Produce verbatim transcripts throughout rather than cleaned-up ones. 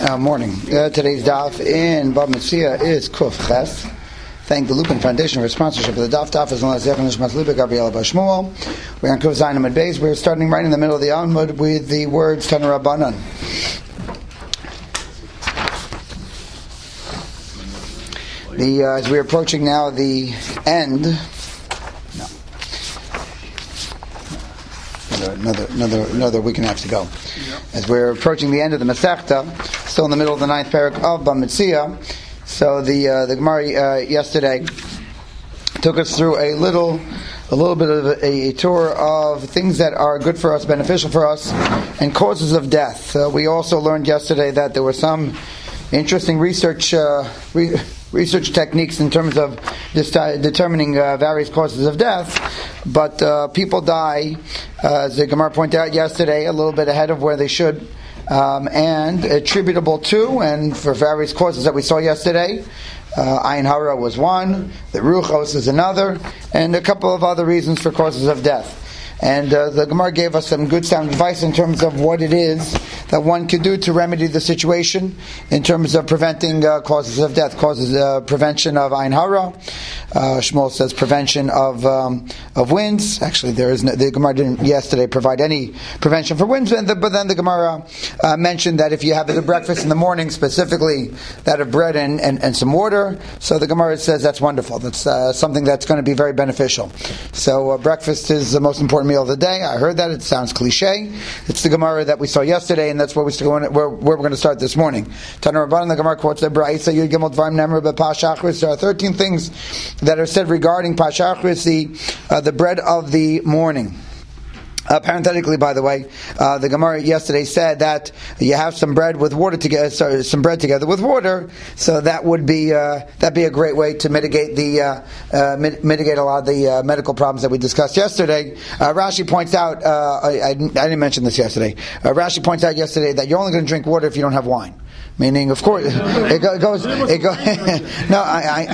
Uh, morning. Uh, today's daf in Bava Metzia is Kuf Ches. Thank the Lupin Foundation for sponsorship of the daf. Daf is on Zech and Nishmas Lubik Gabriela Bashmuel. We're on Kuf Zayin Amud Beis. We're starting right in the middle of the Amud with the words Tanu Rabbanan. The uh, as we're approaching now the end. No. Another another another week and a half to go. As we're approaching the end of the Masechta, still in the middle of the ninth parak of Bava Metzia. So the uh, the Gemara uh, yesterday took us through a little a little bit of a, a tour of things that are good for us, beneficial for us, and causes of death. Uh, we also learned yesterday that there were some interesting research uh, re- research techniques in terms of this, uh, determining uh, various causes of death. But uh, people die, uh, as the Gemara pointed out yesterday, a little bit ahead of where they should, um, and attributable to, and for various causes that we saw yesterday. Uh, Ayin Hara was one, the Ruchos is another, and a couple of other reasons for causes of death. And uh, the Gemara gave us some good sound advice in terms of what it is that one could do to remedy the situation in terms of preventing uh, causes of death, causes uh, prevention of Ayin Hara. Uh, Shmuel says prevention of um, of winds. Actually, there is no, the Gemara didn't yesterday provide any prevention for winds, but then the Gemara uh, mentioned that if you have the breakfast in the morning, specifically that of bread and, and, and some water, so the Gemara says that's wonderful. That's uh, something that's going to be very beneficial. So uh, breakfast is the most important meal of the day. I heard that. It sounds cliche. It's the Gemara that we saw yesterday, and that's where, we where, where we're going to start this morning. Tanu Rabbanan, the Gemara quotes the Bra'isa Yud Gimel Dvarim Nemar B'Pash Achris. There are thirteen things that are said regarding Pash Achris, the, uh, the bread of the morning. Uh, parenthetically, by the way, uh, the Gemara yesterday said that you have some bread with water together, sorry, some bread together with water, so that would be uh, that'd be a great way to mitigate the uh, uh, mit- mitigate a lot of the uh, medical problems that we discussed yesterday. Uh, Rashi points out, uh, I, I, I didn't mention this yesterday. Uh, Rashi points out yesterday that you're only going to drink water if you don't have wine. Meaning, of course, it goes. It goes. No, I, I,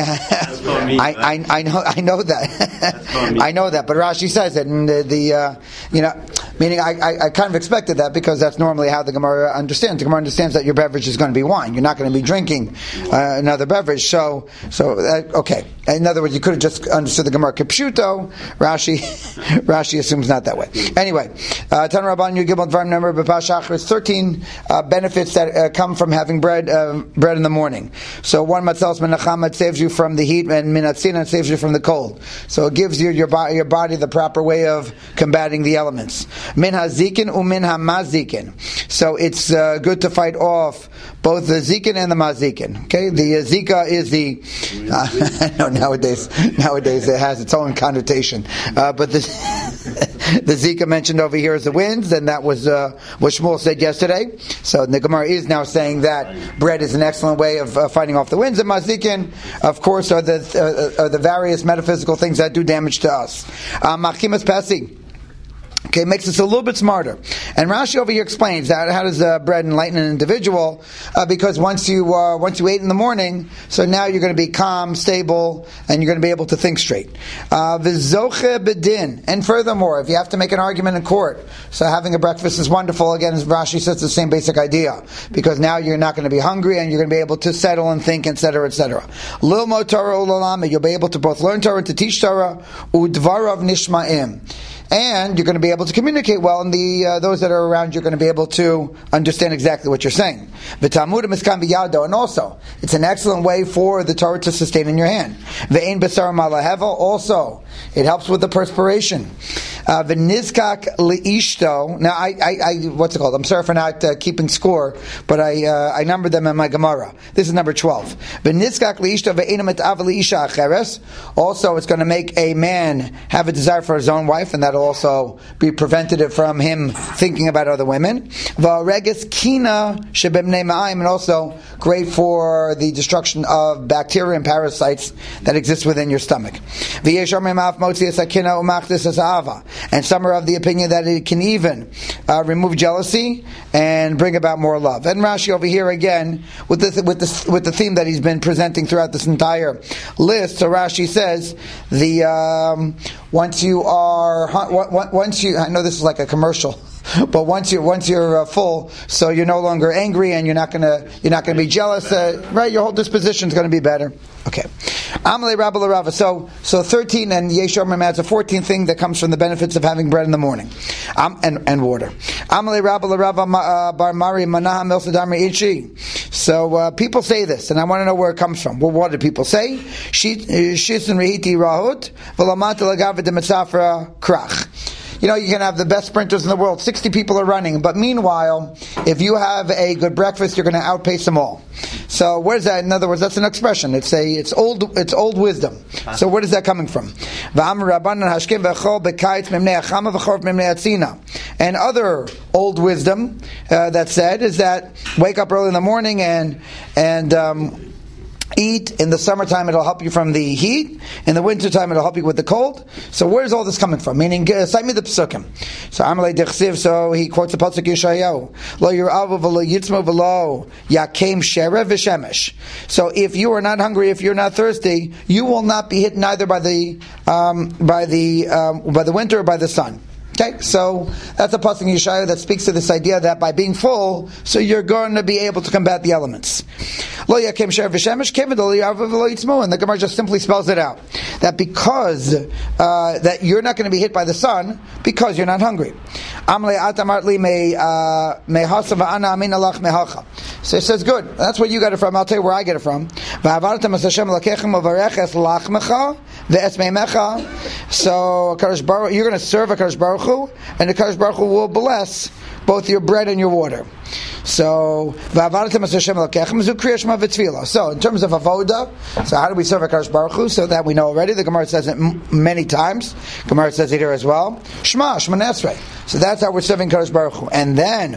I, I, I, I know, I know that. I know that. But Rashi says it, and the, the uh, you know, meaning I, I, I kind of expected that because that's normally how the Gemara understands. The Gemara understands that your beverage is going to be wine. You're not going to be drinking uh, another beverage. So, so uh, okay. In other words, you could have just understood the Gemara kipshuto. Rashi, Rashi assumes not that way. Anyway, Tanu Rabbanan Yud Gimel Dvarim Nemar B'Pash Achris. Thirteen uh, benefits that uh, come from having bread uh, bread in the morning. So one matzalos menachama, it saves you from the heat, and minatzina, it saves you from the cold. So it gives you your, bo- your body the proper way of combating the elements. Min hazikin umin hamazikin. So it's uh, good to fight off both the zikin and the mazikin. Okay, the uh, zika is the uh, no nowadays nowadays it has its own connotation, uh, but the the zika mentioned over here is the winds, and that was uh, what Shmuel said yesterday. So the Gemara is now saying that bread is an excellent way of uh, fighting off the winds. And mazikin, of course, are the uh, are the various metaphysical things that do damage to us. Machimas pasi. Okay, makes us a little bit smarter. And Rashi over here explains that how does uh, bread enlighten an individual? Uh, because once you uh, once you ate in the morning, so now you're going to be calm, stable, and you're going to be able to think straight. V'zoche bedin. And furthermore, if you have to make an argument in court, so having a breakfast is wonderful. Again, as Rashi says, the same basic idea. Because now you're not going to be hungry, and you're going to be able to settle and think, et cetera, et cetera. Lilmo Torah ulalama. You'll be able to both learn Torah and to teach Torah. Udvarav nishma'im. And you're going to be able to communicate well, and the uh, those that are around you are going to be able to understand exactly what you're saying. And also, it's an excellent way for the Torah to sustain in your hand. Also, it helps with the perspiration. Uh, V'nizkak liishto. Now, I, I, I, what's it called? I'm sorry for not uh, keeping score, but I, uh, I numbered them in my Gemara. This is number twelve. V'nizkak liishto ve'enam et av liisha acheres. Also, it's going to make a man have a desire for his own wife, and that'll also be preventative from him thinking about other women. V'reges kina shebemnei ma'ayim, and also great for the destruction of bacteria and parasites that exist within your stomach. V'yesh omrim af motzias hakina u'machdis as ahava. And some are of the opinion that it can even uh, remove jealousy and bring about more love. And Rashi over here again with the with the with the theme that he's been presenting throughout this entire list. So Rashi says the um, once you are once you I know this is like a commercial. but once you once you're uh, full, so you're no longer angry and you're not gonna you're not gonna be jealous, uh, right? Your whole disposition is gonna be better. Okay, Amalei Rabba Rava. So so thirteen and Yeshomrim adds a fourteenth thing that comes from the benefits of having bread in the morning, um, and and water. Amalei Rabba Rava Bar Mari Manaha Milsadamri Ichi. So uh, people say this, and I want to know where it comes from. Well, what do people say? Shitsun Rehiti Rahut V'Lamata Lagavid Mitzafra Krach. You know, you can have the best sprinters in the world. sixty people are running. But meanwhile, if you have a good breakfast, you're going to outpace them all. So where is that? In other words, that's an expression. It's a, it's old, it's old wisdom. So where is that coming from? And other old wisdom uh, that said is that wake up early in the morning and, and, um, eat. In the summertime, it'll help you from the heat. In the wintertime, it'll help you with the cold. So where's all this coming from? Meaning, uh, cite me the psukim. So Amalei Dechsiv, so he quotes the pasuk Yeshayahu. Lo yiravu v'lo yitzmu v'lo yakem sherev v'shemesh. So if you are not hungry, if you're not thirsty, you will not be hit neither by the um, by the um, by the winter or by the sun. Okay, so that's a pasuk in Yeshaya that speaks to this idea that by being full, so you're going to be able to combat the elements. Lo yakem sherev v'shemesh keved lo yiravu v'lo yitzmu, and the Gemara just simply spells it out that because uh, that you're not going to be hit by the sun because you're not hungry. Amalei atamartli me me hasa v'ana amin alach mehacha. So it says, good. That's where you got it from. I'll tell you where I get it from. V'avartam as Hashem lakechem uvareches lachmecha ve'esmeimecha. So Kadosh Baruch, you're going to serve a Kadosh Baruch Hu, and the Kadosh Baruch Hu will bless both your bread and your water. So, so in terms of avoda, so how do we serve a Kadosh Baruch Hu? So that we know already. The Gemara says it m- many times. Gemara says it here as well. Shema, Shema Nesrei. So that's how we're serving Kadosh Baruch Hu. And then,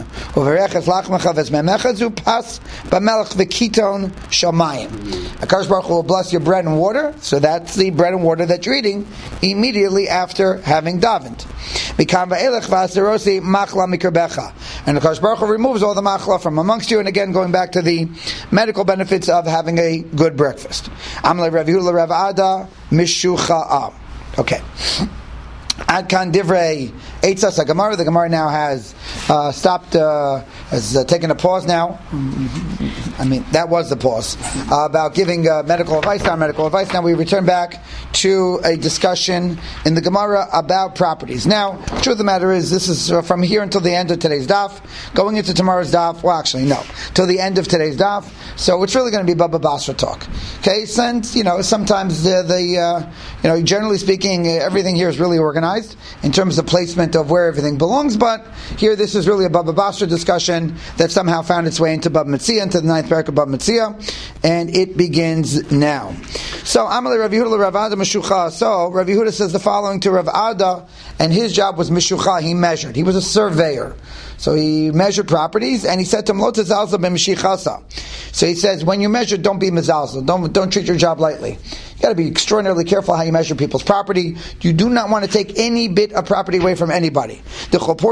a Kadosh Baruch Hu will bless your bread and water. So that's the bread and water that you're eating immediately after having davened. And the Kadosh Baruch Hu removes all the machla from amongst you. And again, going back to the medical benefits of having a good breakfast. Amalei Rav Yehuda Rav Ada Mishucha'a. Okay. Ad kan divrei eitzas Gemara. The Gemara now has uh, stopped, uh, has uh, taken a pause now. I mean, that was the pause uh, about giving uh, medical advice, non medical advice. Now we return back to a discussion in the Gemara about properties. Now, the truth of the matter is, this is uh, from here until the end of today's daf, going into tomorrow's daf. Well, actually, no, till the end of today's daf. So it's really going to be Baba Basra talk. Okay, since you know sometimes the, the uh, you know generally speaking, everything here is really organized in terms of placement of where everything belongs. But here, this is really a Baba Basra discussion that somehow found its way into Baba Metzia, into the ninth parak of Baba Metzia, and it begins now. So Amalei Rav Yehuda Rav Ada Mishucha. So Rav Yehuda says the following to Rav Ada, and his job was Mishucha. He measured. He was a surveyor. So he measured properties, and he said to him, Lo tezalzel b'mishichasa. So he says, when you measure, don't be mezalzel. Don't don't treat your job lightly. You got to be extraordinarily careful how you measure people's property. You do not want to take any bit of property away from anybody. Here's how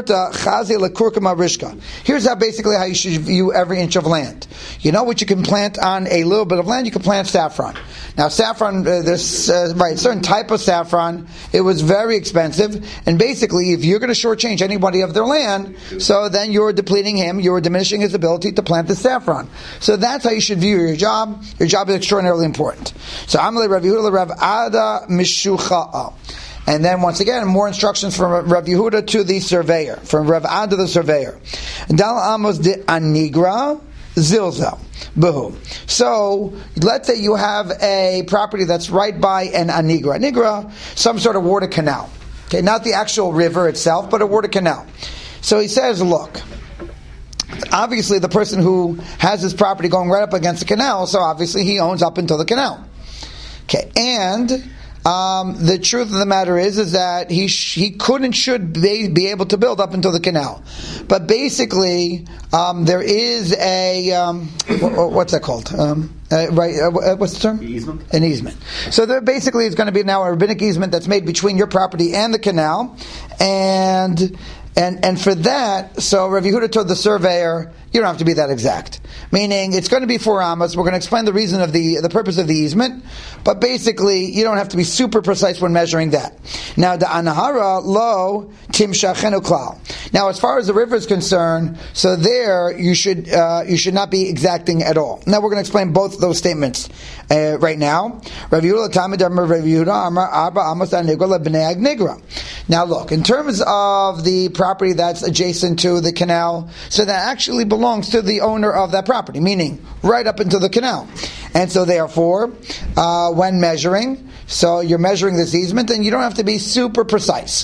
basically how you should view every inch of land. You know what you can plant on a little bit of land? You can plant saffron. Now saffron, uh, there's uh, right, certain type of saffron, it was very expensive, and basically if you're going to shortchange anybody of their land, so then you're depleting him, you're diminishing his ability to plant the saffron. So that's how you should view your job. Your job is extraordinarily important. So Amalei Rav Yehuda Rav Ada Mishucha'a. And then once again, more instructions from Rav Yehuda to the surveyor, from Rav Ada the surveyor. Dal Amos de Anigra Zilzal. Buhu. So, let's say you have a property that's right by an anigra. Anigra, some sort of water canal. Okay, not the actual river itself, but a water canal. So he says, look, obviously the person who has his property going right up against the canal, so obviously he owns up until the canal. Okay, and Um, the truth of the matter is, is that he sh- he could and should be, be able to build up until the canal. But basically, um, there is a, um, what, what's that called? Um, uh, right, uh, what's the term? Easement. An easement. So there basically is going to be now a rabbinic easement that's made between your property and the canal, and And and for that, so Rav Yehuda told the surveyor, you don't have to be that exact. Meaning, it's going to be four amos. We're going to explain the reason of the the purpose of the easement, but basically, you don't have to be super precise when measuring that. Now, the anahara lo timshachenu klal. Now, as far as the river is concerned, so there you should uh, you should not be exacting at all. Now, we're going to explain both of those statements uh, right now. Rav Yehuda tamid amar Rav Yehuda amar arba amos anigra lebnei agnigra. Now, look, in terms of the property that's adjacent to the canal, so that actually belongs to the owner of that property, meaning right up into the canal. And so therefore, uh, when measuring, so you're measuring this easement, and you don't have to be super precise.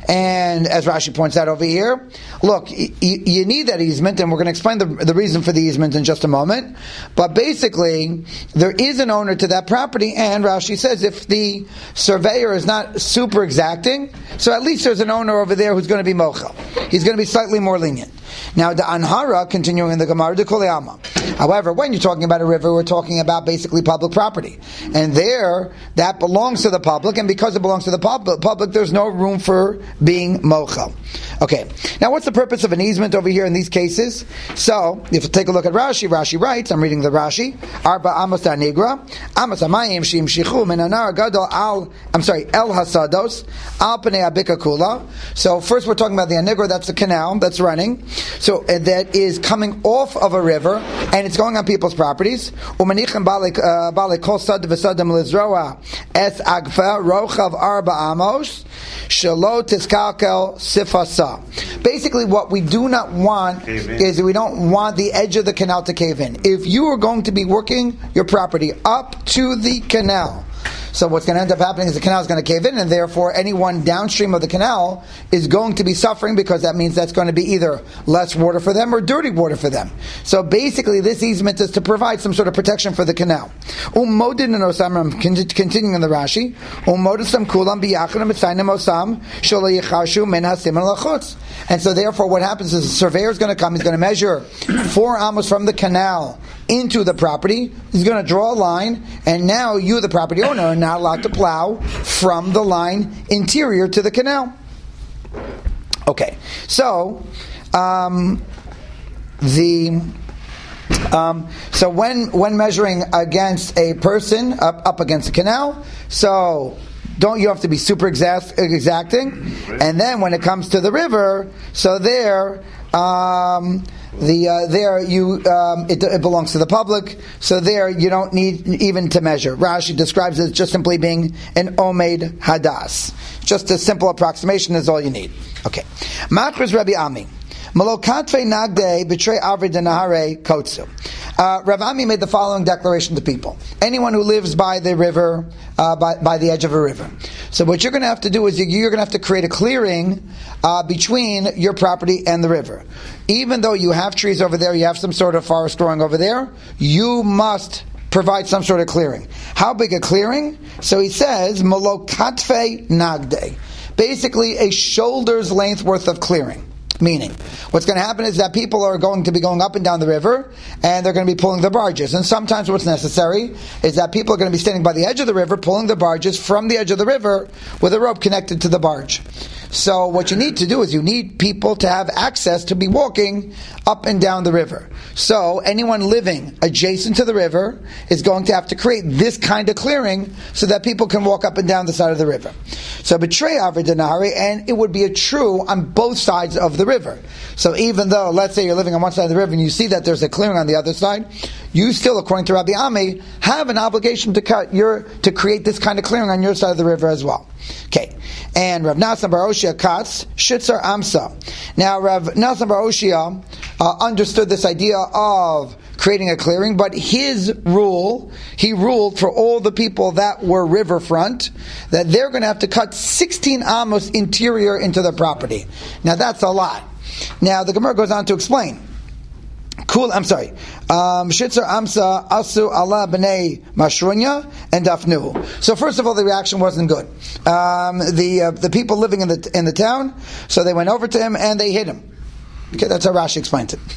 And as Rashi points out over here, look, y- y- you need that easement, and we're going to explain the, the reason for the easement in just a moment. But basically, there is an owner to that property, and Rashi says if the surveyor is not super exacting, so at least there's an owner over there who's going to be mochel. He's going to be slightly more lenient. Now, the anhara, continuing in the Gemara, de koleyama. However, when you're talking about a river, we're talking about basically public property. And there, that belongs to the public, and because it belongs to the pub- public, there's no room for being mochel. Okay, now what's the purpose of an easement over here in these cases? So, if you take a look at Rashi, Rashi writes, I'm reading the Rashi, Arba amos nigra, amos amayim shim shichu min anar gadol al, I'm sorry, el hasados, al pnei abika kula. So first we're talking about the anigra, that's the canal that's running. So uh, that is coming off of a river, and it's going on people's properties. Umanichem bale kol sad v'sadam lizroa es agfa rochav arba amos shelo tiskalkel sifasa. Basically, what we do not want is we don't want the edge of the canal to cave in. If you are going to be working your property up to the canal, so what's going to end up happening is the canal is going to cave in, and therefore anyone downstream of the canal is going to be suffering, because that means that's going to be either less water for them or dirty water for them. So basically this easement is to provide some sort of protection for the canal. Continuing in the Rashi, and so therefore what happens is the surveyor is going to come, he's going to measure four amos from the canal into the property, he's going to draw a line, and now you, the property owner, are not allowed to plow from the line interior to the canal. Okay, so um, the um, so when when measuring against a person up up against a canal, so don't you have to be super exact, exacting, and then when it comes to the river, so there. Um, The uh, there you um, it, it belongs to the public, so there you don't need even to measure. Rashi describes it as just simply being an omed hadas. Just a simple approximation is all you need. Okay. Makris Rabbi Ami. Malokatve nagde betray avri denahare kotsu. Uh, Rav Ami made the following declaration to people: anyone who lives by the river, uh, by, by the edge of a river. So what you're going to have to do is you're going to have to create a clearing uh, between your property and the river. Even though you have trees over there, you have some sort of forest growing over there, you must provide some sort of clearing. How big a clearing? So he says, Malokatve nagde. Basically a shoulder's length worth of clearing. Meaning, what's going to happen is that people are going to be going up and down the river, and they're going to be pulling the barges. And sometimes what's necessary is that people are going to be standing by the edge of the river, pulling the barges from the edge of the river with a rope connected to the barge. So what you need to do is you need people to have access to be walking up and down the river. So anyone living adjacent to the river is going to have to create this kind of clearing so that people can walk up and down the side of the river. So betray Avidanari, and it would be a true on both sides of the river. So even though, let's say you're living on one side of the river and you see that there's a clearing on the other side, you still, according to Rabbi Ami, have an obligation to cut your to create this kind of clearing on your side of the river as well. Okay. And Rav Nassan Bar Oshia Katz, Shitzer Amsa. Now Rav Nassan Bar Oshia uh, understood this idea of creating a clearing, but his rule, he ruled for all the people that were riverfront, that they're going to have to cut sixteen amos interior into their property. Now that's a lot. Now the Gemara goes on to explain. Cool, I'm sorry. Um, Shitzer Amsa Asu Allah B'nei Mashrunya and Dafnu. So first of all, the reaction wasn't good. Um, the uh, the people living in the in the town, so they went over to him and they hit him. Okay, that's how Rashi explains it.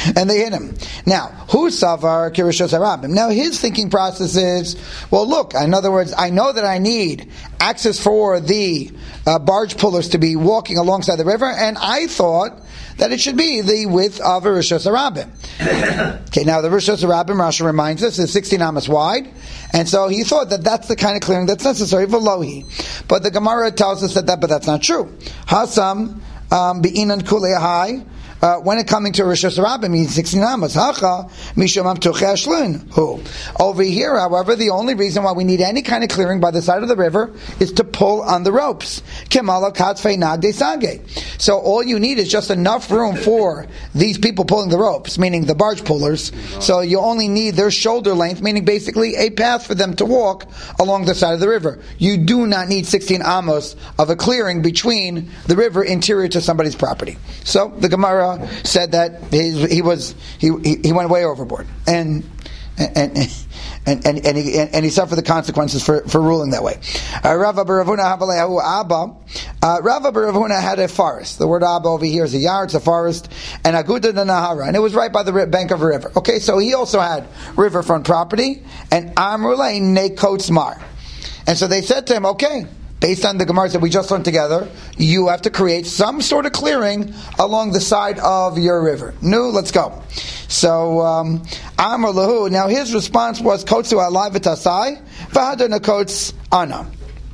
and they hit him. Now, who savar kirishos harabim? Now, his thinking process is, well, look, in other words, I know that I need access for the uh, barge pullers to be walking alongside the river, and I thought that it should be the width of a Rishos Harabim. Okay, now the Rishos Harabim, Rashi reminds us, is sixteen amas wide, and so he thought that that's the kind of clearing that's necessary for Lohi. But the Gemara tells us that, that but that's not true. Hasam be'inan kulei high. Uh, when it coming to Rishos Harabim, means sixteen amas. Hacha mishum amtuchei ashlin. Who over here, however, the only reason why we need any kind of clearing by the side of the river is to pull on the ropes. Kemala katzfei nagde sage. So all you need is just enough room for these people pulling the ropes, meaning the barge pullers. So you only need their shoulder length, meaning basically a path for them to walk along the side of the river. You do not need sixteen amos of a clearing between the river interior to somebody's property. So the Gemara said that he, he was he, he went way overboard, and and and and, and, he, and he suffered the consequences for, for ruling that way. Rava bar Ravuna Abba. Rava bar Ravuna had a forest. The word Abba over here is a yard, it's a forest, and Aguda the Nahara, and it was right by the bank of a river. Okay, so he also had riverfront property, and Amrulay Nekotz Mar. And so they said to him, okay, based on the Gemaras that we just learned together, you have to create some sort of clearing along the side of your river. No, let's go. So, um, Amar Lahu, now his response was, Kotsu alai v'tasai, v'hadar nakotz ana.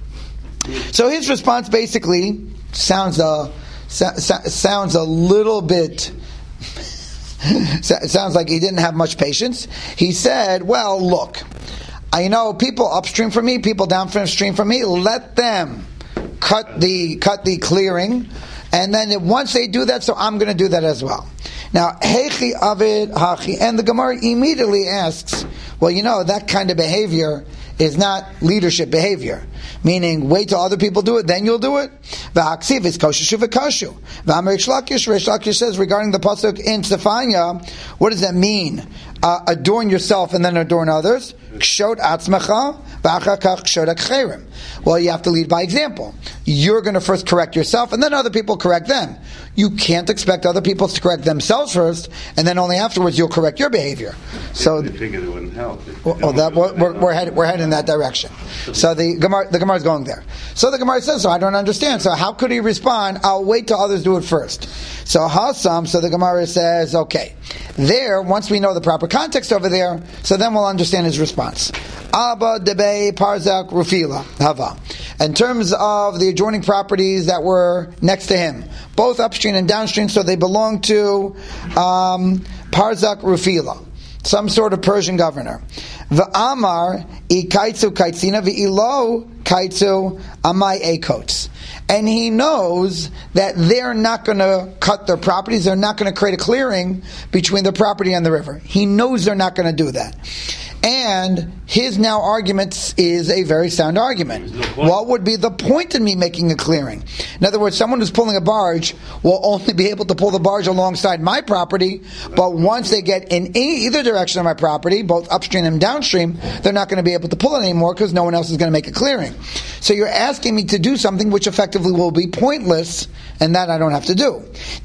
So his response basically sounds a, so, so, sounds a little bit, sounds like he didn't have much patience. He said, well, look, I know people upstream from me, people downstream from me. Let them cut the cut the clearing, and then once they do that, so I'm going to do that as well. Now, hechi avid hachi, and the Gemara immediately asks, well, you know, that kind of behavior is not leadership behavior. Meaning, wait till other people do it, then you'll do it. V'haksiv is kosher shuvakashu. V'amar Reish Lakish, Reish Lakish says regarding the pasuk in Sefanya, what does that mean? Uh, adorn yourself and then adorn others. Kshot atzmacha, v'achar kach kshot achcherim. Well, you have to lead by example. You're going to first correct yourself, and then other people correct them. You can't expect other people to correct themselves first, and then only afterwards you'll correct your behavior. So, they figured it wouldn't help. Well, that, we're, we're, we're, headed, we're headed in that direction. So the Gemara, the Gemara is going there. So the Gemara says, so I don't understand. So how could he respond? I'll wait till others do it first. So Hasam, so the Gemara says, okay. There, once we know the proper context over there, so then we'll understand his response. Abba debe parzak rufila hava. In terms of the adjoining properties that were next to him, both upstream and downstream, so they belong to um, parzak rufila, some sort of Persian governor. V'amar I kaitzu kaitzina v'ilo kaitzu amai ekots. And he knows that they're not going to cut their properties, they're not going to create a clearing between the property and the river. He knows they're not going to do that. And his now argument is a very sound argument. No what would be the point in me making a clearing? In other words, someone who's pulling a barge will only be able to pull the barge alongside my property, but once they get in either direction of my property, both upstream and downstream, they're not going to be able to pull it anymore because no one else is going to make a clearing. So you're asking me to do something which effectively will be pointless, and that I don't have to do.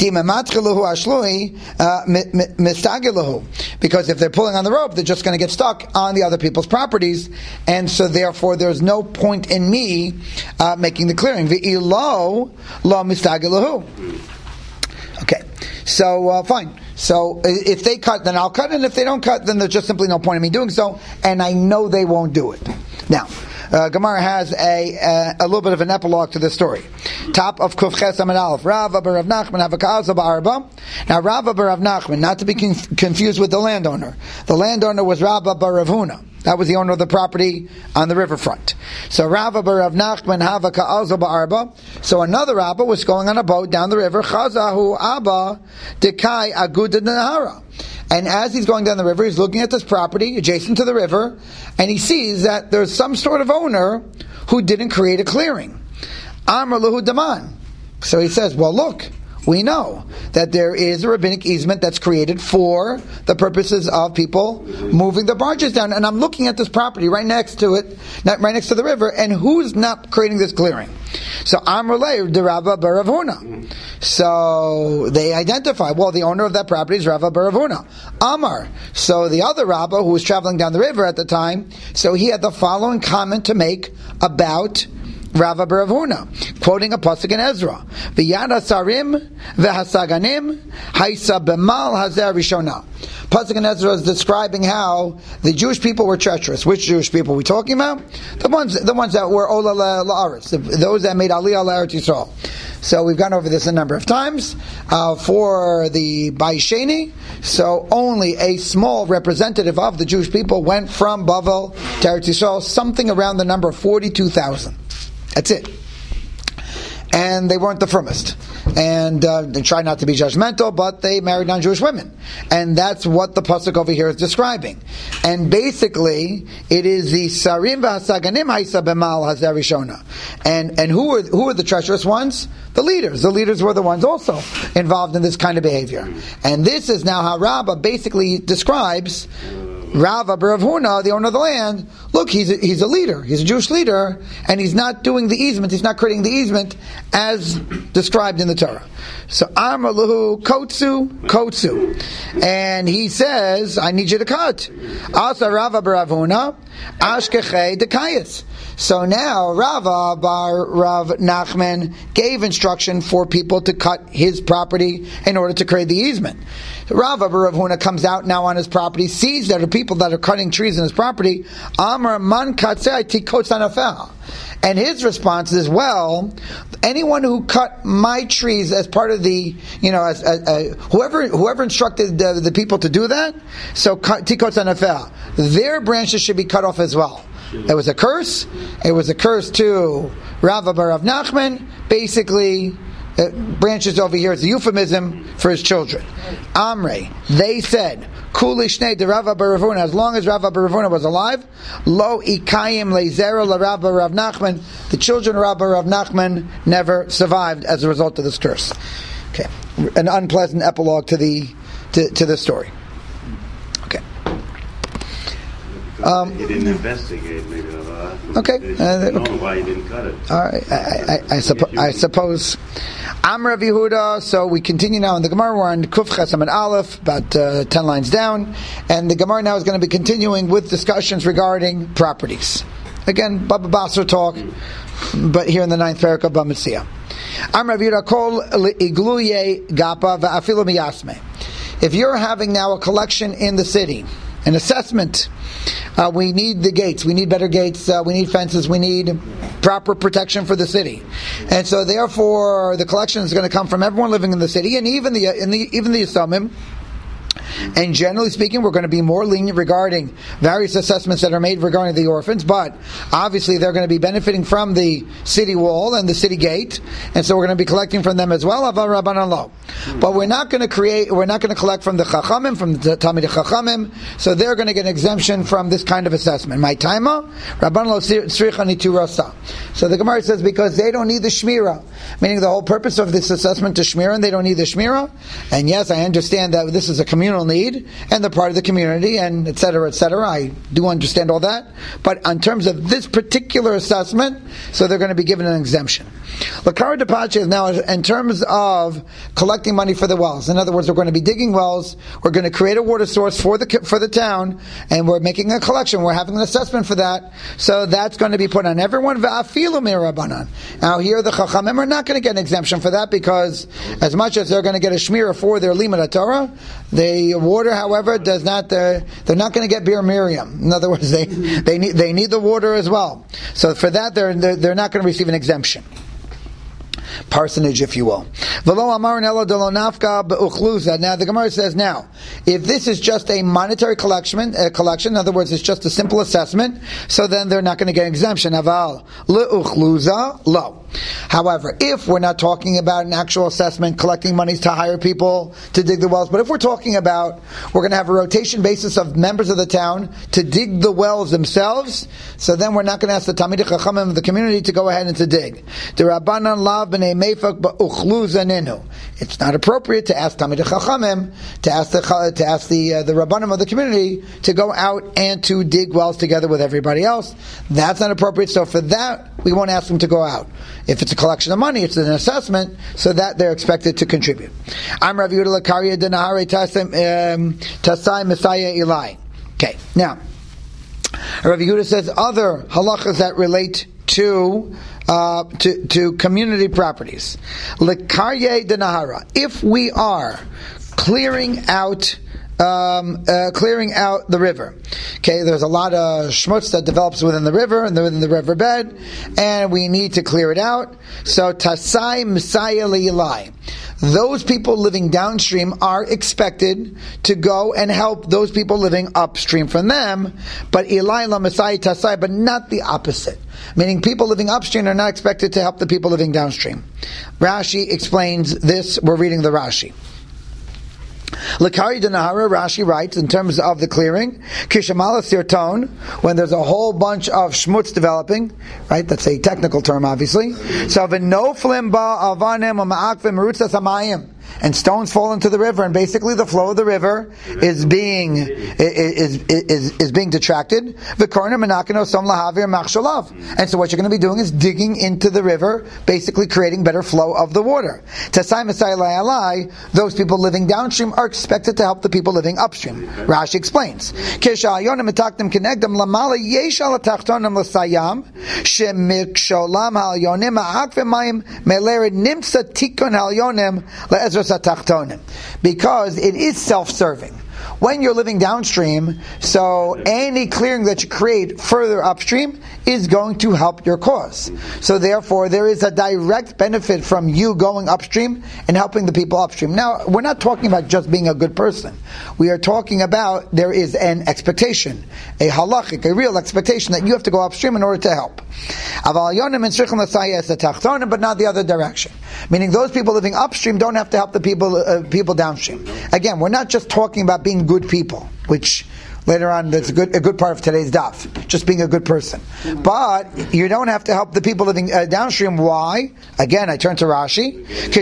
Because if they're pulling on the rope, they're just going to get stuck on the other people's properties, and so therefore there's no point in me uh, making the clearing. V'ilo lo mistagelahu. Okay, so uh, fine. So if they cut, then I'll cut, and if they don't cut, then there's just simply no point in me doing so, and I know they won't do it. Now, Uh, Gemara has a, a a little bit of an epilogue to this story. Top of Kuf Ches Amid Aleph. Rava bar Rav Nachman have a ka'aza ba'arba. Now Rava bar Rav Nachman, not to be conf- confused with the landowner. The landowner was Rava bar Rav Huna. That was the owner of the property on the riverfront. So Rava bar Rav Nachman have a ka'aza ba'arba. So another Rabba was going on a boat down the river. Chazahu Abba dekai agud nahara. And as he's going down the river, he's looking at this property adjacent to the river, and he sees that there's some sort of owner who didn't create a clearing. Amr lahu daman. So he says, well, look, we know that there is a rabbinic easement that's created for the purposes of people moving the barges down. And I'm looking at this property right next to it, not right next to the river, and who's not creating this clearing? So Amrulay de Rava bar Rav Huna. So they identify, well, the owner of that property is Rava bar Rav Huna. Amar. So the other Rava who was traveling down the river at the time, so he had the following comment to make about Rava bar Rav Huna, quoting a pasuk in Ezra: "V'yad hasarim v'hasaganim haisa b'mal hazeh rishona." Pasuk in Ezra is describing how the Jewish people were treacherous. Which Jewish people are we talking about? The ones, the ones that were ola la'aretz, those that made aliyah la'aretz Yisrael. So we've gone over this a number of times. Uh, for the Baisheni, so only a small representative of the Jewish people went from Bavel to Eretz Yisrael, something around the number of forty-two thousand. That's it. And they weren't the firmest. And uh, they tried not to be judgmental, but they married non-Jewish women. And that's what the pasuk over here is describing. And basically, it is the Sarim v'Hasaganim Haisa b'Mal Hazeh Rishona. And and who are who are the treacherous ones? The leaders. The leaders were the ones also involved in this kind of behavior. And this is now how Rabbah basically describes Rava bar Rav Huna, the owner of the land. Look, he's a, he's a leader. He's a Jewish leader, and he's not doing the easement. He's not creating the easement as described in the Torah. So Amar Lahu Kotsu Kotsu, and he says, "I need you to cut." Asa Rava bar Rav Huna Ashkechei Dekayas. So now Rava bar Rav Nachman gave instruction for people to cut his property in order to create the easement. Rava bar Rav Huna comes out now on his property, sees that there are people that are cutting trees in his property. Amar man katzei tikot sanafel. And his response is, well, anyone who cut my trees as part of the, you know, as, as, uh, whoever whoever instructed the, the people to do that, so tikot sanafel, their branches should be cut off as well. It was a curse. It was a curse to Rava bar Rav Nachman. Basically, uh, branches over here is a euphemism for his children. Amrei, they said, Kuli shnei de Rava bar Rav Huna, as long as Rava bar Rav Huna was alive, lo ikayim leizera la Rava Rav Nachman, the children of Rava Rav Nachman never survived as a result of this curse. Okay, an unpleasant epilogue to the to, to the story. Okay. Um, he didn't investigate, maybe. Uh, okay. Uh, don't okay. know why he didn't cut it. All right. I, I, I, suppo- I suppose. I'm Rav Yehuda. So we continue now in the Gemara. We're on Kuf Chesam and Aleph, about uh, ten lines down, and the Gemara now is going to be continuing with discussions regarding properties. Again, Baba Basra talk, but here in the ninth parak of Bamitzia. I'm Rav Yehuda. Kol igluye gapa va'afilu miyasme. If you're having now a collection in the city, an assessment. Uh, we need the gates. We need better gates. Uh, we need fences. We need proper protection for the city. And so, therefore, the collection is going to come from everyone living in the city, and even the in the even the Yisomim. And generally speaking, we're going to be more lenient regarding various assessments that are made regarding the orphans, but obviously they're going to be benefiting from the city wall and the city gate, and so we're going to be collecting from them as well. But we're not going to create, we're not going to collect from the Chachamim, from the Talmidei Chachamim, so they're going to get an exemption from this kind of assessment. My taima, Rabban lo tzricha niturasa. So the Gemara says because they don't need the shmira, meaning the whole purpose of this assessment is shmira, and they don't need the shmira. And yes, I understand that this is a communal need and the part of the community, and et cetera, et cetera. I do understand all that, but in terms of this particular assessment, so they're going to be given an exemption. Lakara Depache is now in terms of collecting money for the wells. In other words, we're going to be digging wells. We're going to create a water source for the for the town, and we're making a collection. We're having an assessment for that. So that's going to be put on everyone. Va'afilu mirabanan. Now here the Chachamim are not going to get an exemption for that because as much as they're going to get a shmira for their limud Torah, the water, however, does not. Uh, they're not going to get bir Miriam. In other words, they they need they need the water as well. So for that, they're they're, they're not going to receive an exemption. Parsonage, if you will. Now the Gemara says, now, if this is just a monetary collection, a collection, in other words, it's just a simple assessment, so then they're not going to get an exemption. Aval le'uchluza lo. However, if we're not talking about an actual assessment, collecting monies to hire people to dig the wells, but if we're talking about, we're going to have a rotation basis of members of the town to dig the wells themselves, so then we're not going to ask the Talmidei Chachamim of the community to go ahead and to dig. The Rabbanan lav b'nei It's not appropriate to ask Talmidei Chachamim, to ask the to ask the uh, the Rabbanim of the community to go out and to dig wells together with everybody else. That's not appropriate. So for that, we won't ask them to go out. If it's a collection of money, it's an assessment, so that they're expected to contribute. I'm Rav Yehuda Lakaria Denahare Tasai Messiah Eli. Okay, now Rav Yehuda says other halachas that relate to uh, to to community properties. Lekarye denahara. If we are clearing out. Um, uh, clearing out the river. Okay, there's a lot of schmutz that develops within the river and within the riverbed, and we need to clear it out. So tasai messiah li'ilai. Those people living downstream are expected to go and help those people living upstream from them, but ilai la messiah tasai, but not the opposite. Meaning people living upstream are not expected to help the people living downstream. Rashi explains this. We're reading the Rashi. L'kari denahara, Rashi writes, in terms of the clearing, kishamala sirton, when there's a whole bunch of shmutz developing, right? That's a technical term, obviously. So v'noflim ba avanim u'ma'akvim merutzas hamayim, and stones fall into the river, and basically the flow of the river is being is is, is being detracted. V'korner menakino som lahavir machshalav, and so what you're going to be doing is digging into the river, basically creating better flow of the water. Tasai Masai Layalai, those people living downstream are expected to help the people living upstream. Rashi explains. Kishayonim etakdim kenegdam lamala yesh al tachtonim l'sayam shemiksholam halyonim ha'akvim mayim melered nimsa tikon halyonim le'ezra. Because it is self-serving. When you're living downstream, so any clearing that you create further upstream is going to help your cause. So therefore, there is a direct benefit from you going upstream and helping the people upstream. Now, we're not talking about just being a good person. We are talking about there is an expectation, a halachic, a real expectation that you have to go upstream in order to help. But not the other direction. Meaning those people living upstream don't have to help the people uh, people downstream. Again, we're not just talking about being good people, which later on that's a good a good part of today's daf, just being a good person. But you don't have to help the people living uh, downstream. Why? Again, I turn to Rashi.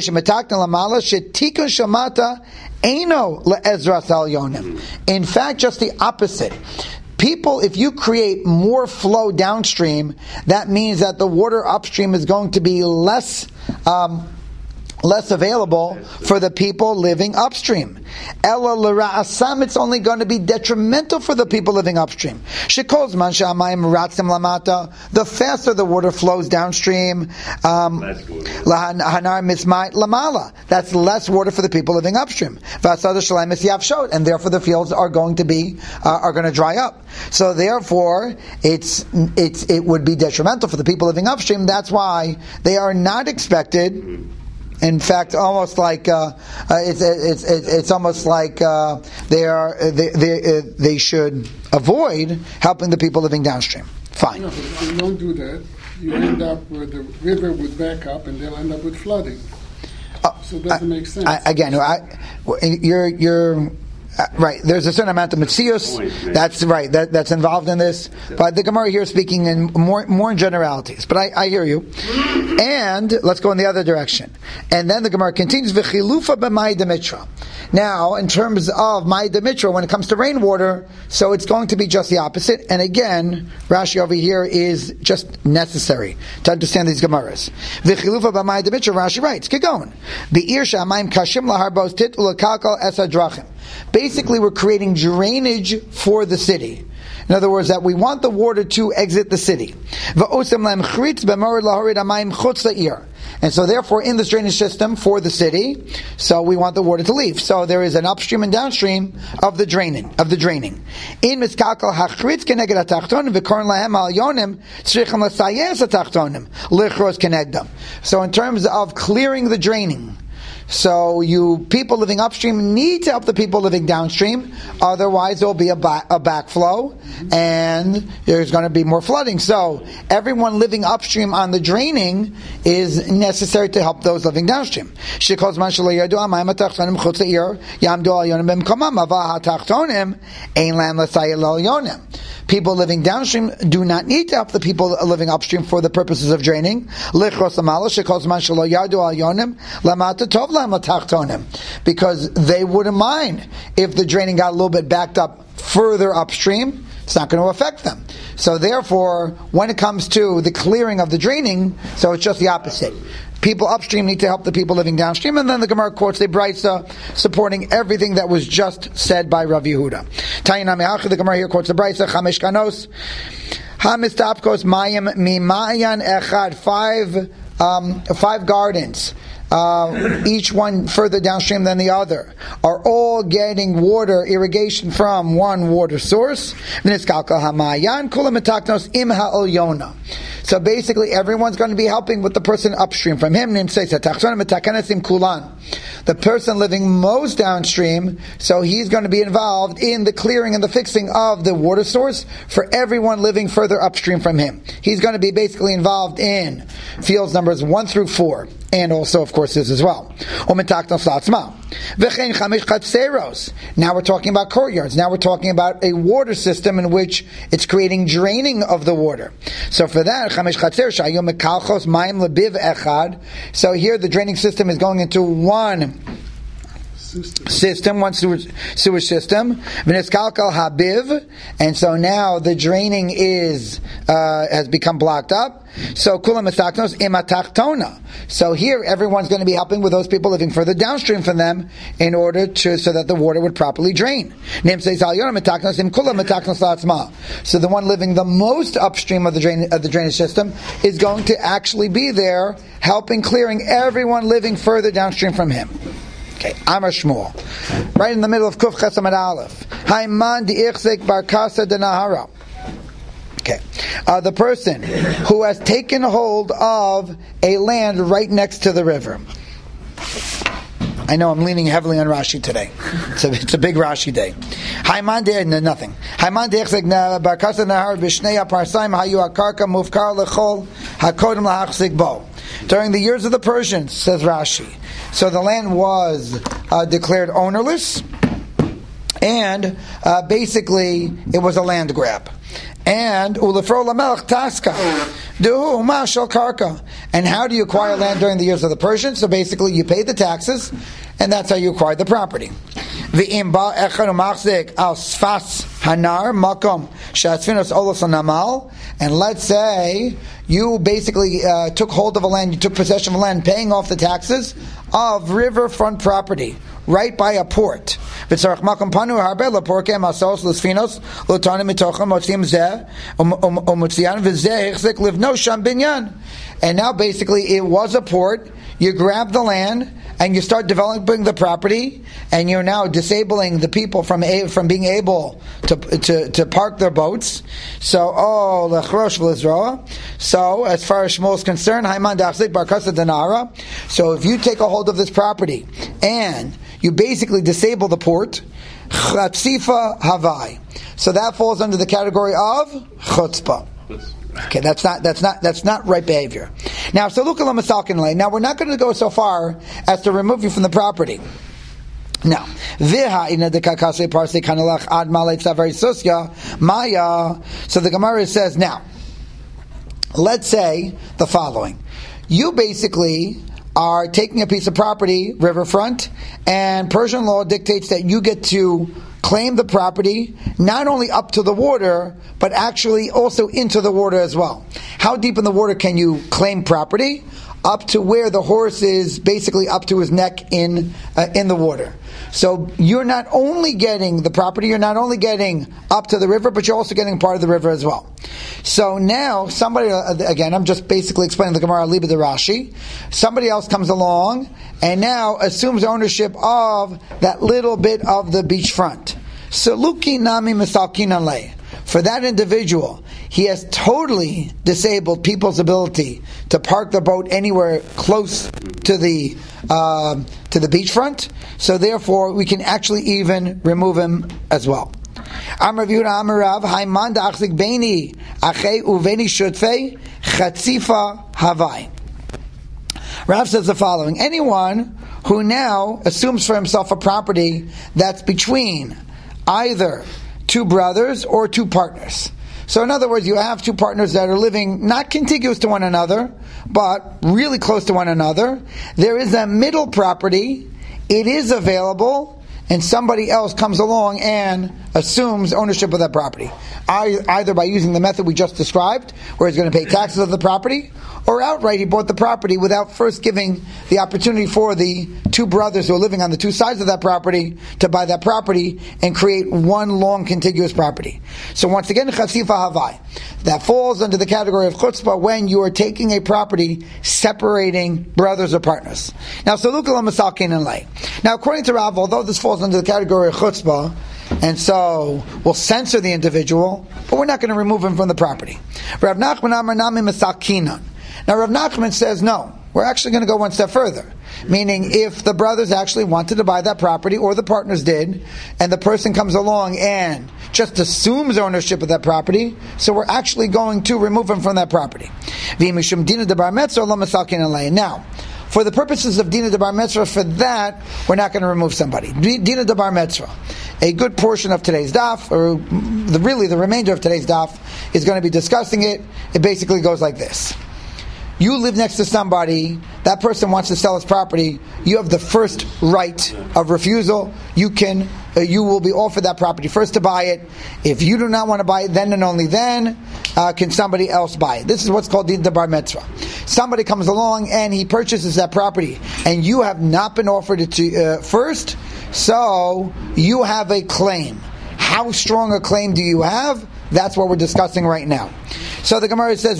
In fact, just the opposite. People, if you create more flow downstream, that means that the water upstream is going to be less um, less available for the people living upstream. Ela l'ra'asam, it's only going to be detrimental for the people living upstream. Shekol zman she'amayim ratzim lamata, the faster the water flows downstream, um, lahanar mismai lamala, that's less water for the people living upstream. V'asada shalem es yavshot, and therefore the fields are going to be uh, are going to dry up. So therefore, it's it's it would be detrimental for the people living upstream. That's why they are not expected. In fact, almost like uh, uh, it's, it's it's it's almost like uh, they are they they, uh, they should avoid helping the people living downstream. Fine. No, if you don't do that, you end up where the river would back up, and they'll end up with flooding. Uh, so it doesn't I, make sense. I, again, I, you're you're. Uh, right, there's a certain amount of mitzius. That's right. That, that's involved in this. But the Gemara here is speaking in more more in generalities. But I, I hear you. And let's go in the other direction. And then the Gemara continues. V'chilufa b'mai demitra. Now, in terms of mai demitra, when it comes to rainwater, so it's going to be just the opposite. And again, Rashi over here is just necessary to understand these Gemaras. V'chilufa b'mai demitra. Rashi writes, keep going. Be'ir sha'amayim kashim laharbos tit u'lekalkal es hadrachim. Basically, we're creating drainage for the city. In other words, that we want the water to exit the city. And so therefore, in this drainage system for the city, so we want the water to leave. So there is an upstream and downstream of the draining. Of the draining. In miskakal hachritz keneged hatachtonim v'korn lahem al yonim tzrichim l'sayes hatachtonim lichros kenegdam. So in terms of clearing the draining, so you people living upstream need to help the people living downstream, otherwise there will be a, ba- a backflow and there's going to be more flooding. So everyone living upstream on the draining is necessary to help those living downstream. People living downstream do not need to help the people living upstream for the purposes of draining. Because they wouldn't mind if the draining got a little bit backed up further upstream. It's not going to affect them. So therefore, when it comes to the clearing of the draining, so it's just the opposite. People upstream need to help the people living downstream, and then the Gemara quotes the Brisa supporting everything that was just said by Rav Yehuda. The Gemara here quotes the Brisa, Chamesh Kanos, Hamistapkos Mayim Mimayan Echad, five, um, five gardens. Uh, each one further downstream than the other, are all getting water, irrigation from one water source. So basically everyone's going to be helping with the person upstream from him. The person living most downstream, so he's going to be involved in the clearing and the fixing of the water source for everyone living further upstream from him. He's going to be basically involved in fields numbers one through four, and also, of course, this as well. Now we're talking about courtyards. Now we're talking about a water system in which it's creating draining of the water. So for that, so here the draining system is going into one System. system, one sewage, sewage system. Habiv, and so now the draining is uh, has become blocked up. So kulam esaknos imatachtona. So here everyone's going to be helping with those people living further downstream from them in order to so that the water would properly drain. So the one living the most upstream of the drain of the drainage system is going to actually be there helping clearing everyone living further downstream from him. Okay, Amar Shmuel, right in the middle of Kuf Ches Amud Aleph. Haiman di'echzek bar kasa de Nahara. Okay, uh, the person who has taken hold of a land right next to the river. I know I'm leaning heavily on Rashi today. It's a, it's a big Rashi day. Haiman de no, nothing. Haiman di'echzek bar kasa de Nahara b'shnei aparsaim hayu akarka mufkar lechol hakodem lahachzik bo. During the years of the Persians, says Rashi, so the land was uh, declared ownerless, and uh, basically it was a land grab. And ulefro lamelech taska duhu mashal karka. And how do you acquire land during the years of the Persians? So basically, you pay the taxes, and that's how you acquired the property. V'im ba echad umachzik al sfas hanar makom she'atzfinos olos namal. And let's say you basically uh, took hold of a land, you took possession of land, paying off the taxes of riverfront property, right by a port. And now basically it was a port, you grab the land, and you start developing the property, and you're now disabling the people from a, from being able to, to to park their boats. So, oh, lechrosh v'lizroa. So, as far as Shmuel is concerned, Haiman dachzik bar kasa denara. So, if you take a hold of this property and you basically disable the port, chatzifa havai. So that falls under the category of chutzpah. Okay, that's not that's not that's not right behavior. Now, so look at the lane. Now, we're not going to go so far as to remove you from the property. Now, viha ina de kakase parse kanalach ad malet savari susya maya. So the Gemara says, now, let's say the following: you basically are taking a piece of property, riverfront, and Persian law dictates that you get to claim the property not only up to the water, but actually also into the water as well. How deep in the water can you claim property? Up to where the horse is basically up to his neck in uh, in the water. So you're not only getting the property, you're not only getting up to the river, but you're also getting part of the river as well. So now somebody, again, I'm just basically explaining the Gemara Liba de Rashi. Somebody else comes along and now assumes ownership of that little bit of the beachfront. So Luki Nami Misalkinan Lei. For that individual, he has totally disabled people's ability to park their boat anywhere close to the uh, to the beachfront. So therefore, we can actually even remove him as well. Amar Yehuda Amar Rav Haiman da'achzik beini achei uveni shutfei chatzifa havai. Rav says the following: anyone who now assumes for himself a property that's between either two brothers or two partners. So in other words, you have two partners that are living not contiguous to one another, but really close to one another. There is a middle property. It is available, and somebody else comes along and assumes ownership of that property. Either by using the method we just described, where he's going to pay taxes of the property, or outright he bought the property without first giving the opportunity for the two brothers who are living on the two sides of that property to buy that property and create one long contiguous property. So once again, chasifa havai. That falls under the category of chutzpah when you are taking a property separating brothers or partners. Now, so look at Masalkin and lay. Now, according to Rav, although this falls under the category of chutzpah, and so we'll censor the individual, but we're not going to remove him from the property. Rav Nachman Amar Nami Masalkinan. Now Rav Nachman says no, we're actually going to go one step further. Meaning if the brothers actually wanted to buy that property, or the partners did, and the person comes along and just assumes ownership of that property, so we're actually going to remove him from that property. Now, for the purposes of Dina de Bar Mitzvah, for that, we're not going to remove somebody. Dina de Bar Mitzvah. A good portion of today's daf, or the, really the remainder of today's daf, is going to be discussing it. It basically goes like this. You live next to somebody, that person wants to sell his property, you have the first right of refusal. You can, uh, you will be offered that property first to buy it. If you do not want to buy it, then and only then uh, can somebody else buy it. This is what's called the bar mitzvah. Somebody comes along and he purchases that property, and you have not been offered it to, uh, first, so you have a claim. How strong a claim do you have? That's what we're discussing right now. So the Gemara says,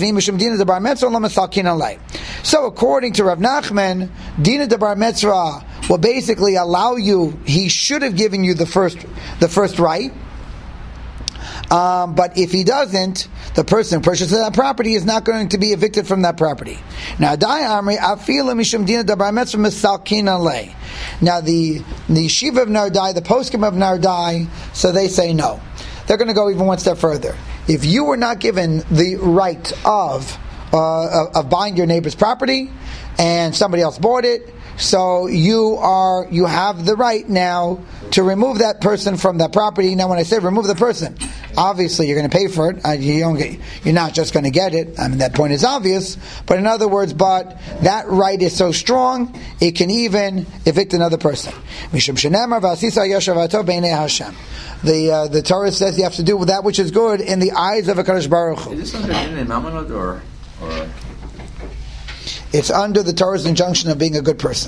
so according to Rav Nachman, Dina de Bar Mitzvah will basically allow you, he should have given you the first the first right, um, but if he doesn't, the person who purchases that property is not going to be evicted from that property. Now, Dai Amri, Afila Mishum Dina de Bar Mitzvah Misalkina Le. Now the the Shiva of Nardai, the poskim of Nardai, so they say no. They're going to go even one step further. If you were not given the right of uh, of buying your neighbor's property, and somebody else bought it, so you are you have the right now to remove that person from that property. Now, when I say remove the person, obviously you're going to pay for it. Uh, you don't get, you're not just going to get it. I mean, that point is obvious. But in other words, but that right is so strong, it can even evict another person. The uh, the Torah says you have to do with that which is good in the eyes of a Kadosh Baruch Hu. Is this under Din Mamonot or, or? It's under the Torah's injunction of being a good person.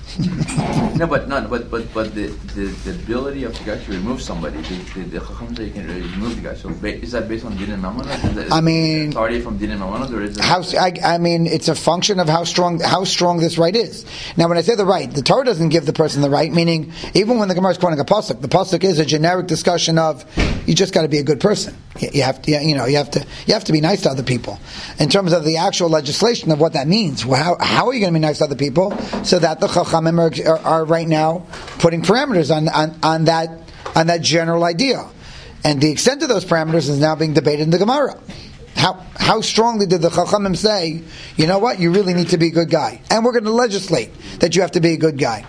No, but not. But but but the, the, the ability of the guy to remove somebody, the the, the chacham that you can remove the guy. So is that based on Din and Mamonot? Is that, is I mean, authority from Din and Mamonot, or is it? How, I, I mean, it's a function of how strong how strong this right is. Now, when I say the right, the Torah doesn't give the person the right. Meaning, even when the Gemara is quoting a pasuk, the pasuk is a generic discussion of you just got to be a good person. You, you have to, you know, you have to you have to be nice to other people. In terms of the actual legislation of what that means, well, how how are you going to be nice to other people so that the chachamim are, are, are right now putting parameters on, on, on that on that general idea, and the extent of those parameters is now being debated in the Gemara. How how strongly did the Chachamim say, you know what, you really need to be a good guy, and we're going to legislate that you have to be a good guy?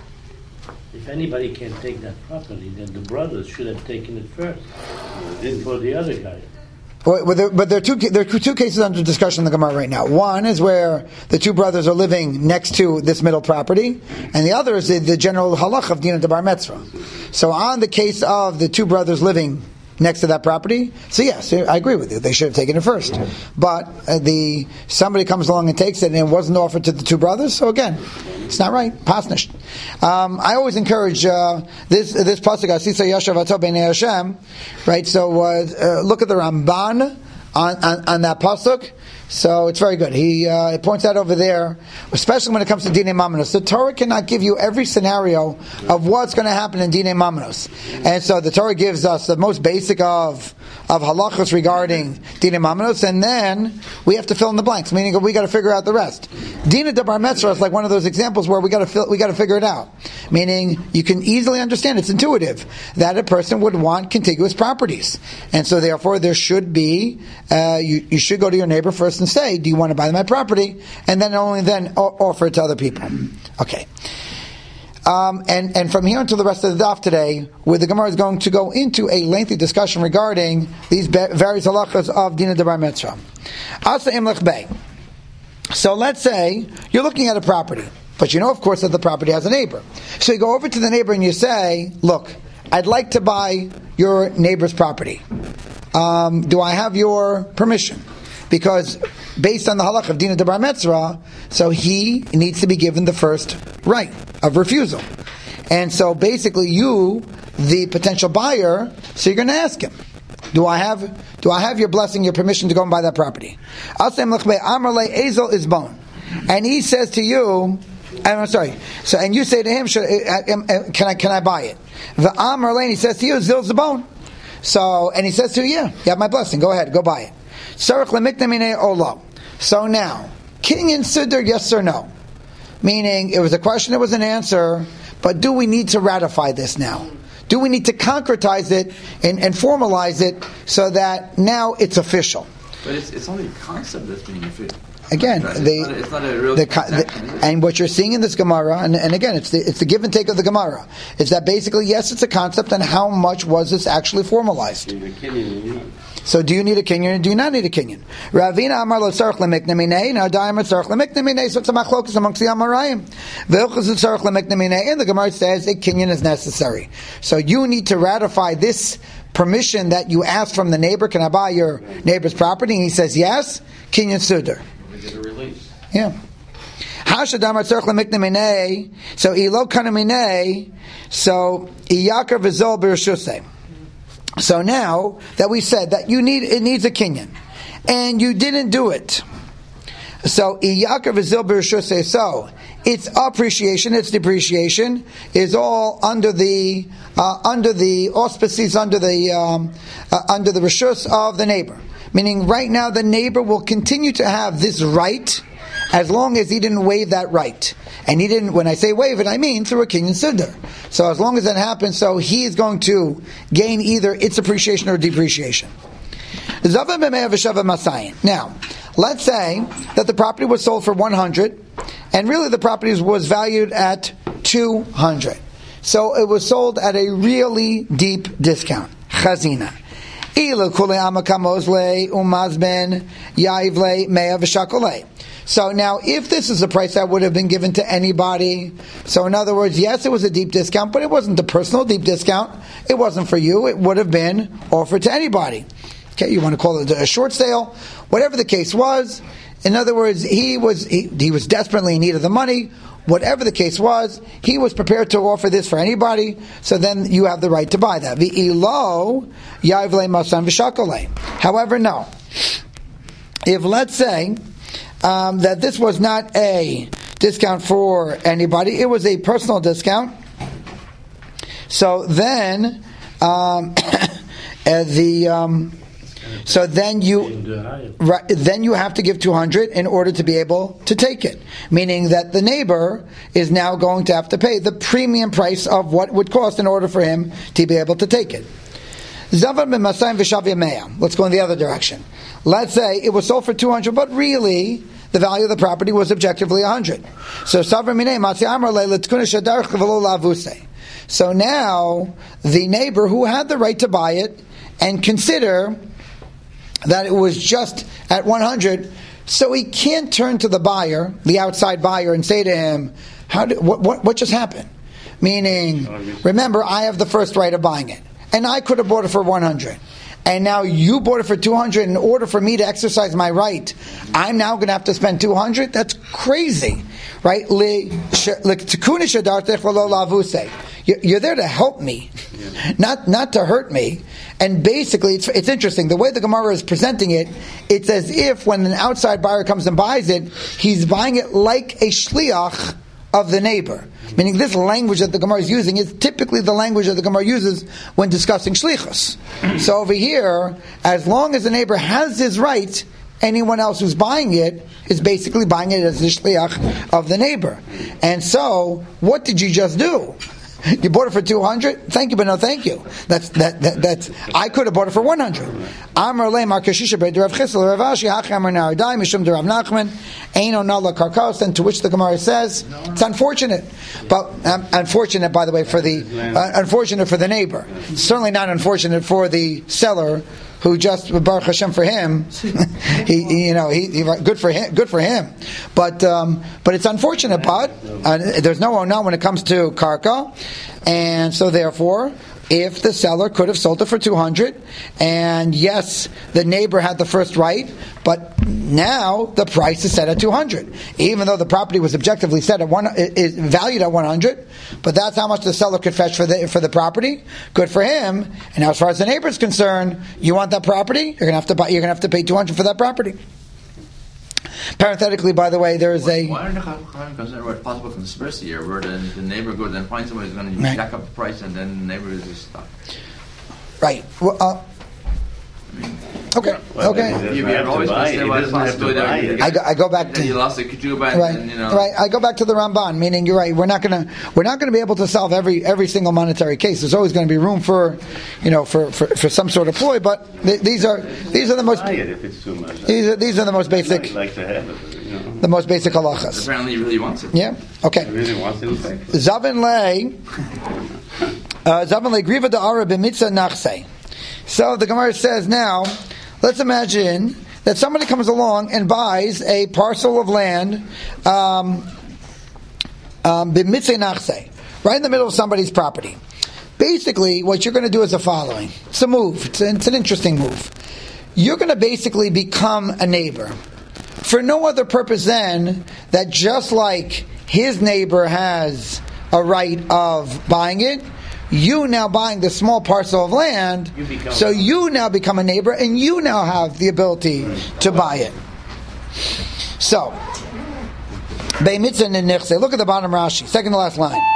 If anybody can take that property, then the brothers should have taken it first, then for the other guy. But there, but there are two there are two cases under discussion in the Gemara right now. One is where the two brothers are living next to this middle property, and the other is the, the general halach of Dina de Bar Mitzvah. So on the case of the two brothers living next to that property, so yes, I agree with you. They should have taken it first. But uh, the somebody comes along and takes it, and it wasn't offered to the two brothers. So again, it's not right. Pasnish. Um, I always encourage uh, this this pasuk Asisa Yashav Ato B'nei Hashem. Right. So uh, uh, look at the Ramban on, on, on that pasuk. So it's very good. He uh, it points out over there, especially when it comes to Dinei Mamonos. The Torah cannot give you every scenario of what's going to happen in Dinei Mamonos. And so the Torah gives us the most basic of of halachos regarding Dinei Mamonos, and then we have to fill in the blanks, meaning we got to figure out the rest. Dina de Bar Mitzvah is like one of those examples where we got to fill, we got to figure it out. Meaning you can easily understand, it's intuitive, that a person would want contiguous properties. And so therefore there should be, uh, you, you should go to your neighbor first and say, do you want to buy my property? And then only then offer it to other people. Okay. Um, and, and from here until the rest of the daf today, where the Gemara is going to go into a lengthy discussion regarding these various halachas of Dina Debar Mitzvah. Asa Imlech Bey. So let's say you're looking at a property, but you know, of course, that the property has a neighbor. So you go over to the neighbor and you say, look, I'd like to buy your neighbor's property. Um, do I have your permission? Because based on the halach of Dina Debar Mitzvah, so he needs to be given the first right of refusal. And so basically you, the potential buyer, so you're going to ask him, do I have do I have your blessing, your permission to go and buy that property? And he says to you, I'm sorry, so and you say to him, can I can I buy it? And he says to you, Zil Zabon. So, and he says to you, yeah, you have my blessing, go ahead, go buy it. So now, Kinyan Siddur, yes or no? Meaning, it was a question, it was an answer, but do we need to ratify this now? Do we need to concretize it and, and formalize it so that now it's official? But it's, it's only a concept that's being official. Again, it's, the, not a, it's not a real the, the, and what you're seeing in this Gemara, and, and again, it's the, it's the give and take of the Gemara, is that basically, yes, it's a concept, and how much was this actually formalized? So, do you need a kinyan or do you not need a kinyan? Ravina Amar lo tzarich lemikna minei, now Daimar tzarich lemikna minei, so it's a machlokas amongst the Amarayim. V'ilchus tzarich lemikna minei, and the Gemara says a kinyan is necessary. So, you need to ratify this permission that you asked from the neighbor, can I buy your neighbor's property? And he says yes, kinyan sudar. Get a release. Yeah. Hashadamar tzarich lemikna minei, so ilo kana minei, so iyakar v'zol b'rishusei. So now that we said that you need it needs a kinyan, and you didn't do it, so iyakar v'zil b'rishusei, so its appreciation, its depreciation is all under the uh, under the auspices, under the um, uh, under the rishus of the neighbor. Meaning, right now the neighbor will continue to have this right as long as he didn't waive that right. And he didn't, when I say waive it, I mean through a kinyan siddur. So as long as that happens, so he is going to gain either its appreciation or depreciation. Now, let's say that the property was sold for one hundred, and really the property was valued at two hundred. So it was sold at a really deep discount. Chazina. So now, if this is a price that would have been given to anybody, so in other words, yes, it was a deep discount, but it wasn't a personal deep discount. It wasn't for you. It would have been offered to anybody. Okay, you want to call it a short sale, whatever the case was. In other words, he was he, he was desperately in need of the money. Whatever the case was, he was prepared to offer this for anybody. So then you have the right to buy that. V'ilo yavle masan v'shakole. However, no. If let's say Um, that this was not a discount for anybody, it was a personal discount. So then, um, the um, so then you right, then you have to give two hundred in order to be able to take it. Meaning that the neighbor is now going to have to pay the premium price of what it would cost in order for him to be able to take it. Zavar b'masayim v'shavya me'ah. Let's go in the other direction. Let's say it was sold for two hundred, but really the value of the property was objectively one hundred. So So now the neighbor who had the right to buy it and consider that it was just at one hundred, so he can't turn to the buyer, the outside buyer, and say to him, "How did, what, what, what just happened?" Meaning, remember, I have the first right of buying it, and I could have bought it for one hundred. And now you bought it for two hundred. In order for me to exercise my right, I'm now going to have to spend two hundred. That's crazy, right? You're there to help me, not not to hurt me. And basically, it's, it's interesting. The way the Gemara is presenting it, it's as if when an outside buyer comes and buys it, he's buying it like a shliach of the neighbor. Meaning this language that the Gemara is using is typically the language that the Gemara uses when discussing shlichus. So over here, as long as the neighbor has his right, anyone else who's buying it is basically buying it as the shliach of the neighbor. And so, what did you just do? You bought it for two hundred. Thank you, but no, thank you. That's that. that that's. I could have bought it for one hundred. Amar le Mar Kashisha Beit Rav Chisel Rav Ashi Hachamar Naradai Mishum Rav Nachman Eino Nala Karkos. And to which the Gemara says it's unfortunate, but um, unfortunate by the way for the uh, unfortunate for the neighbor. Certainly not unfortunate for the seller. Who just Baruch Hashem for him, he, he you know he, he good for him good for him, but um, but it's unfortunate. But uh, there's no no when it comes to karka, and so therefore, if the seller could have sold it for two hundred, and yes, the neighbor had the first right, but now the price is set at two hundred, even though the property was objectively set at one is valued at one hundred, but that's how much the seller could fetch for the for the property. Good for him. And now, as far as the neighbor is concerned, you want that property, you're gonna have to buy, you're gonna have to pay two hundred for that property. Parenthetically, by the way, there is a. Why are the Chachamim concerned about possible conspiracy here, where the, the neighbor goes and finds somebody who's going to right. jack up the price, and then the neighbor is just stuck? Right. Well, uh, okay. Well, okay. You have always buy it. considered He about the doesn't have to possibility buy that it. I go, I go back then to you lost the ketubah, and, right, and you know. right. I go back to the Ramban, meaning you're right. We're not gonna we're not gonna be able to solve every every single monetary case. There's always going to be room for, you know, for, for, for some sort of ploy. But th- these are these are the most Buy it if it's too much. these are these are the most basic I'd like to have it, you know. the most basic halachas. Apparently, he really wants it. Yeah. Okay. I really want to take it. Zavin lei Zavin lei griva da'ara b'mitzah nachsei. So the Gemara says now, let's imagine that somebody comes along and buys a parcel of land, um, um, b'mitzah nachsei, right in the middle of somebody's property. Basically, what you're going to do is the following. It's a move. It's, a, it's an interesting move. You're going to basically become a neighbor. For no other purpose than that just like his neighbor has a right of buying it, you now buying the small parcel of land, you so you now become a neighbor and you now have the ability to buy it. So, look at the bottom Rashi, second to last line.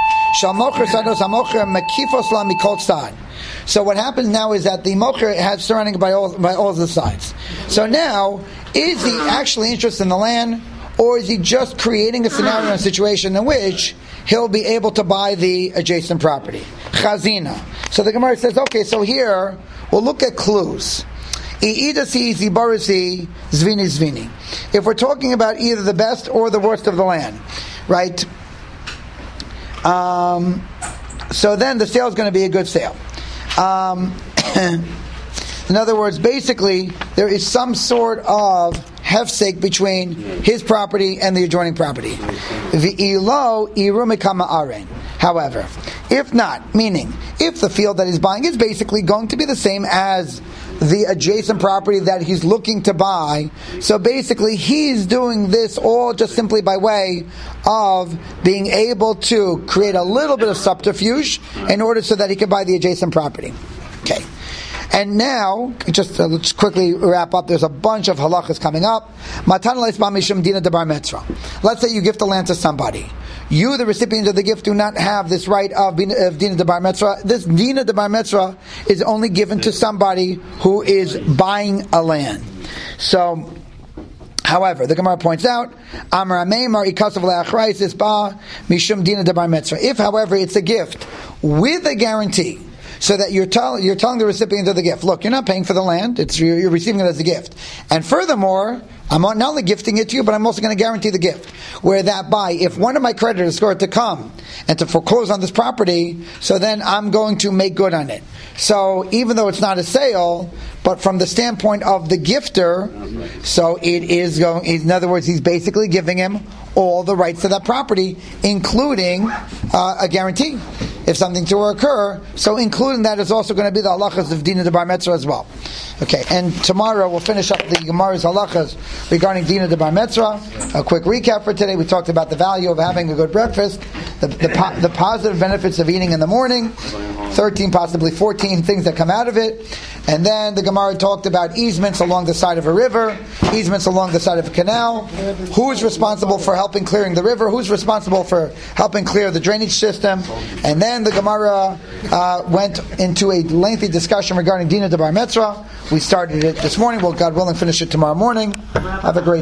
So what happens now is that the mocher has surrounding by all by all the sides. So now, is he actually interested in the land, or is he just creating a scenario and a situation in which he'll be able to buy the adjacent property? Chazina. So the Gemara says, okay, so here we'll look at clues. If we're talking about either the best or the worst of the land, right? Um, so then the sale is going to be a good sale. Um, in other words, basically, there is some sort of hefsek between his property and the adjoining property. V'ilo iru mikama aren. However, if not, meaning if the field that he's buying is basically going to be the same as the adjacent property that he's looking to buy, so basically he's doing this all just simply by way of being able to create a little bit of subterfuge in order so that he can buy the adjacent property. Okay. And now, just uh, let's quickly wrap up. There's a bunch of halachas coming up. Let's say you gift the land to somebody. You, the recipient of the gift, do not have this right of, of Dina de Bar Metzra. This Dina de Bar Metzra is only given to somebody who is buying a land. So, however, the Gemara points out, if, however, it's a gift with a guarantee, so that you're, tell, you're telling the recipient of the gift, look, you're not paying for the land, it's you're, you're receiving it as a gift. And furthermore, I'm not only gifting it to you, but I'm also going to guarantee the gift. Where that by, if one of my creditors were to come and to foreclose on this property, so then I'm going to make good on it. So even though it's not a sale, but from the standpoint of the gifter, so it is going, in other words, he's basically giving him all the rights to that property, including uh, a guarantee if something to occur. So including that is also going to be the halachas of Dina de Bar Metzra as well. Okay, and tomorrow we'll finish up the Gemara's halachas regarding Dina de Bar Metzra. A quick recap for today. We talked about the value of having a good breakfast, the, the, po- the positive benefits of eating in the morning, thirteen, possibly fourteen things that come out of it. And then the Gemara talked about easements along the side of a river, easements along the side of a canal. Who's responsible for helping clearing the river? Who's responsible for helping clear the drainage system? And then the Gemara uh, went into a lengthy discussion regarding Dina de Bar Metzra. We started it this morning. We'll, God willing, finish it tomorrow morning. Have a great